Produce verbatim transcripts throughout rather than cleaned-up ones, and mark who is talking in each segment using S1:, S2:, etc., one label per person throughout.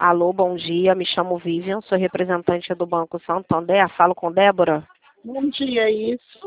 S1: Alô, bom dia, me chamo Vivian, sou representante do Banco Santander, falo com Débora.
S2: Bom dia, isso.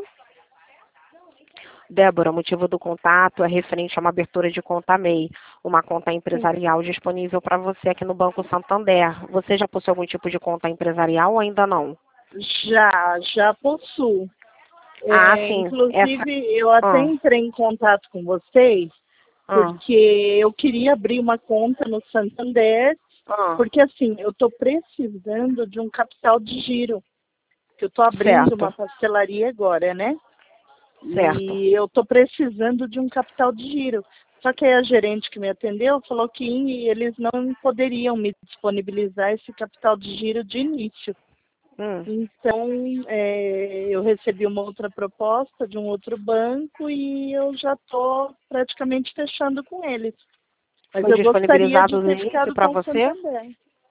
S1: Débora, o motivo do contato é referente a uma abertura de conta M E I, uma conta empresarial disponível para você aqui no Banco Santander. Você já possui algum tipo de conta empresarial ou ainda não?
S2: Já, já possuo.
S1: Ah,
S2: É,
S1: sim.
S2: inclusive,
S1: Essa...
S2: eu até
S1: Ah,
S2: entrei em contato com vocês,
S1: ah,
S2: porque eu queria abrir uma conta no Santander,
S1: ah,
S2: porque assim, eu estou precisando de um capital de giro, que eu estou abrindo
S1: certo,
S2: uma pastelaria agora, né?
S1: certo.
S2: E eu estou precisando de um capital de giro. Só que aí a gerente que me atendeu falou que eles não poderiam me disponibilizar esse capital de giro de início.
S1: Hum.
S2: Então, é, eu recebi uma outra proposta de um outro banco e eu já estou praticamente fechando com eles. Mas
S1: Foi
S2: eu gostaria
S1: disponibilizado
S2: de
S1: no
S2: ter
S1: início
S2: ficado
S1: para
S2: com o
S1: você,
S2: Santander.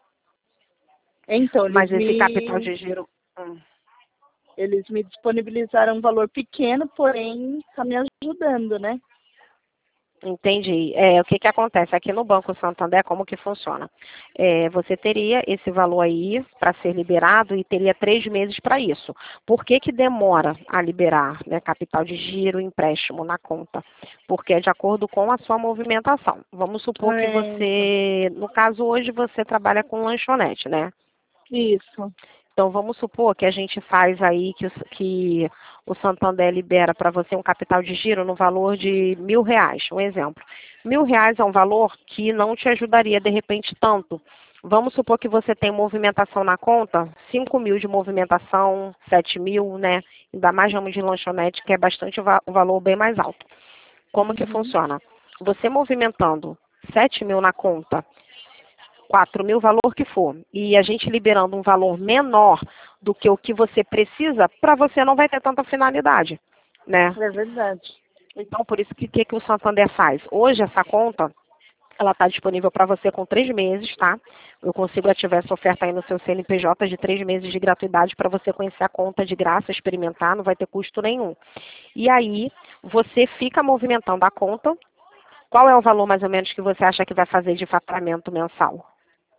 S2: Então, eles
S1: mas esse capital
S2: me,
S1: de giro... Hum.
S2: eles me disponibilizaram um valor pequeno, porém está me ajudando, né?
S1: Entendi. É, o que que acontece? Aqui no Banco Santander, como que funciona? É, você teria esse valor aí para ser liberado e teria três meses para isso. Por que que demora a liberar, né, capital de giro, empréstimo na conta? Porque é de acordo com a sua movimentação. Vamos supor que
S2: É, então,
S1: você, no caso hoje, você trabalha com lanchonete, né?
S2: isso.
S1: Então, vamos supor que a gente faz aí que, o- que o Santander libera para você um capital de giro no valor de mil reais, um exemplo. Mil reais é um valor que não te ajudaria, de repente, tanto. Vamos supor que você tem movimentação na conta, cinco mil de movimentação, sete mil, né? Ainda mais ramo de lanchonete, que é bastante va- um valor bem mais alto. Como que
S2: Uhum.
S1: funciona? Você movimentando sete mil na conta, quatro mil, valor que for, e a gente liberando um valor menor do que o que você precisa, para você não vai ter tanta finalidade, né?
S2: É verdade.
S1: Então, por isso que que, que o Santander faz? Hoje, essa conta, ela está disponível para você com três meses, tá? Eu consigo ativar essa oferta aí no seu C N P J de três meses de gratuidade para você conhecer a conta de graça, experimentar, não vai ter custo nenhum. E aí, você fica movimentando a conta. Qual é o valor mais ou menos que você acha que vai fazer de faturamento mensal?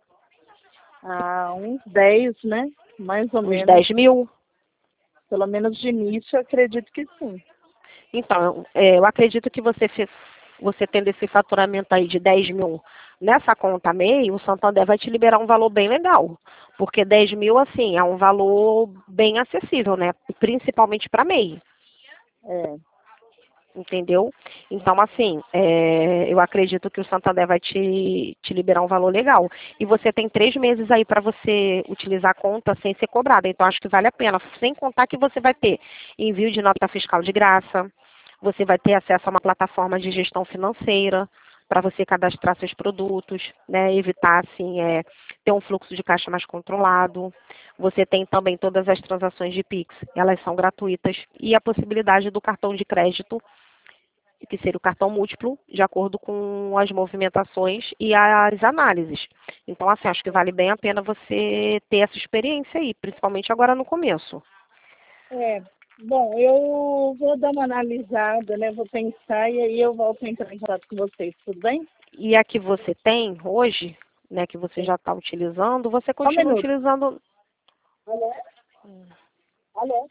S2: Há uns dez, né? Mais ou
S1: Uns
S2: menos.
S1: dez mil?
S2: Pelo menos de início, eu acredito que sim.
S1: Então, é, eu acredito que você, fe- você tendo esse faturamento aí de dez mil nessa conta M E I, o Santander vai te liberar um valor bem legal. Porque dez mil, assim, é um valor bem acessível, né? Principalmente para M E I.
S2: É.
S1: Entendeu? Então, assim, é, eu acredito que o Santander vai te, te liberar um valor legal. E você tem três meses aí para você utilizar a conta sem ser cobrada. Então, acho que vale a pena. Sem contar que você vai ter envio de nota fiscal de graça, você vai ter acesso a uma plataforma de gestão financeira para você cadastrar seus produtos, né? Evitar, assim, é, ter um fluxo de caixa mais controlado. Você tem também todas as transações de Pix, elas são gratuitas. E a possibilidade do cartão de crédito, que seria o cartão múltiplo, de acordo com as movimentações e as análises. Então, assim, acho que vale bem a pena você ter essa experiência aí, principalmente agora no começo.
S2: É. Bom, eu vou dar uma analisada, né? Vou pensar e aí eu volto a entrar em contato com vocês, tudo bem?
S1: E a que você tem hoje, né, que você já está utilizando, você
S2: Só um
S1: continua
S2: minuto.
S1: utilizando.
S2: Alô? Alô?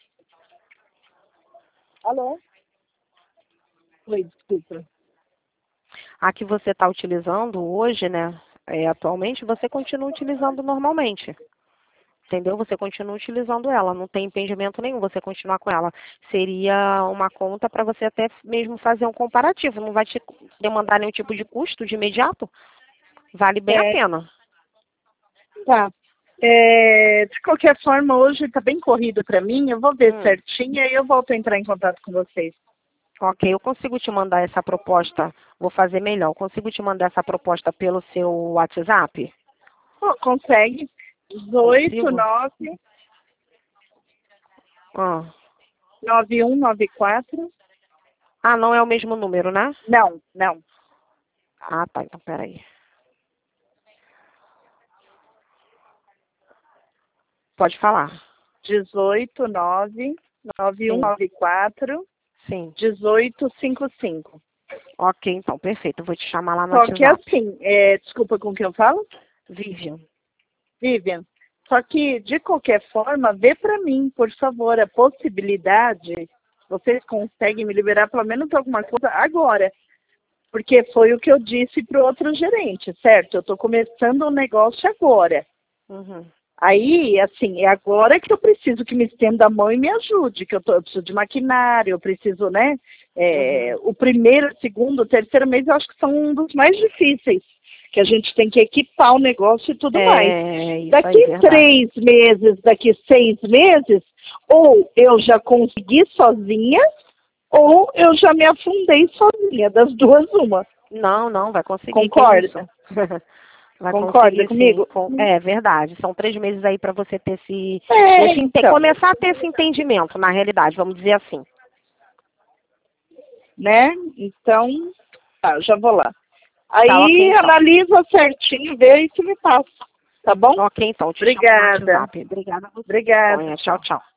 S2: Alô? Oi, desculpa.
S1: A que você está utilizando hoje, né, é, atualmente, você continua utilizando normalmente. Entendeu? Você continua utilizando ela, não tem impedimento nenhum você continuar com ela. Seria uma conta para você até mesmo fazer um comparativo, não vai te demandar nenhum tipo de custo de imediato, vale bem a
S2: É,
S1: pena.
S2: tá. É, de qualquer forma, hoje está bem corrido para mim. Eu vou ver
S1: Hum,
S2: certinho e aí eu volto a entrar em contato com vocês.
S1: ok, eu consigo te mandar essa proposta, vou fazer melhor, eu consigo te mandar essa proposta pelo seu WhatsApp?
S2: Pô, consegue? dezoito,
S1: Consigo?
S2: nove,
S1: Ah.
S2: nove um nove quatro.
S1: ah, não é o mesmo número, né?
S2: Não, não.
S1: Ah, tá, então peraí. Pode falar.
S2: dezoito, nove, nove um
S1: Sim,
S2: nove quatro,
S1: sim.
S2: dezoito cinquenta e cinco.
S1: Ok, então, perfeito. Eu vou te chamar lá no
S2: Só que
S1: WhatsApp.
S2: assim, é, desculpa com o que eu falo?
S1: Vivian.
S2: Vivian. Só que, de qualquer forma, vê para mim, por favor, a possibilidade, vocês conseguem me liberar pelo menos alguma coisa agora. Porque foi o que eu disse para o outro gerente, certo? Eu estou começando o um negócio agora.
S1: Uhum.
S2: Aí, assim, é agora que eu preciso que me estenda a mão e me ajude, que eu, tô, eu preciso de maquinário, eu preciso, né? É, uhum. O primeiro, segundo, o terceiro mês eu acho que são um dos mais difíceis, que a gente tem que equipar o negócio e tudo
S1: é,
S2: mais.
S1: Isso
S2: daqui
S1: aí,
S2: três meses, daqui seis meses, ou eu já consegui sozinha, ou eu já me afundei sozinha, das duas uma.
S1: Não, não, vai conseguir.
S2: Concorda?
S1: Vai
S2: Concorda comigo?
S1: Com... É verdade. São três meses aí para você ter esse,
S2: é,
S1: esse
S2: então.
S1: começar a ter esse entendimento, na realidade, vamos dizer assim.
S2: Né? Então, tá, já vou lá. Aí
S1: tá, okay, então.
S2: Analisa certinho, vê e se me passa. Tá bom?
S1: Ok, então. Te
S2: Obrigada.
S1: chamo no WhatsApp. Obrigada a você.
S2: Obrigada.
S1: Tchau, tchau.